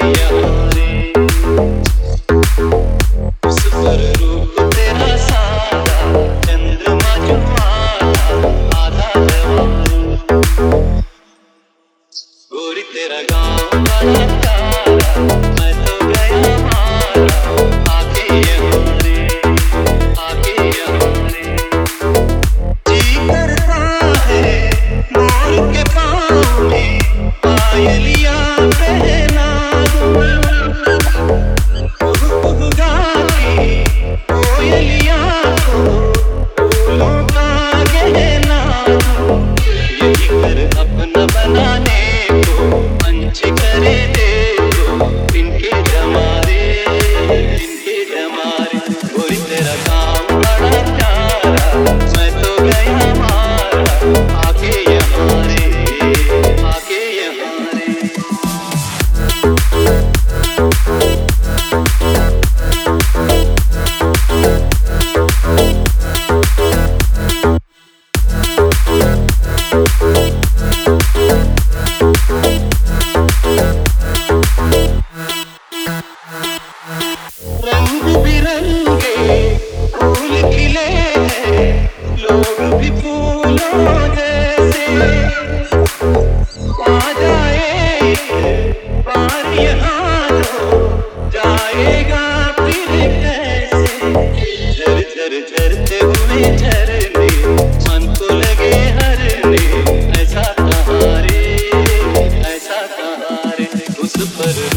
यहाँ रे। उस पर रूप तेरा सादा, चंद्रमा जो आधा आधा है गोरी तेरा गाँव बड़ा प्यारा, मैं तो गया मारा आके यहाँ रे, आके यहाँ रे। जी करता है मोर के पाँव में पायलियाँ पहना दूँ, कुहू गा के कोयलियाँ को फूलों का गहना दूँ। यही कर अपना बनाने को पंछी करे दे दो, इनके जमारे इनके जमारे। गोरी तेरा काम बड़ा प्यारा, मैं तो गया मारा आके यहाँ रे, आके यहाँ रे। रंग बिरंगे फूल खिले हैं, लोग भी फूलों जैसे। आ जाए बार यहाँ तो जाएगा फिर कैसे। झर झर झरते हुए झरने मन को लगे हरने, ऐसा कहाँ रे, ऐसा कहाँ रे। उस पर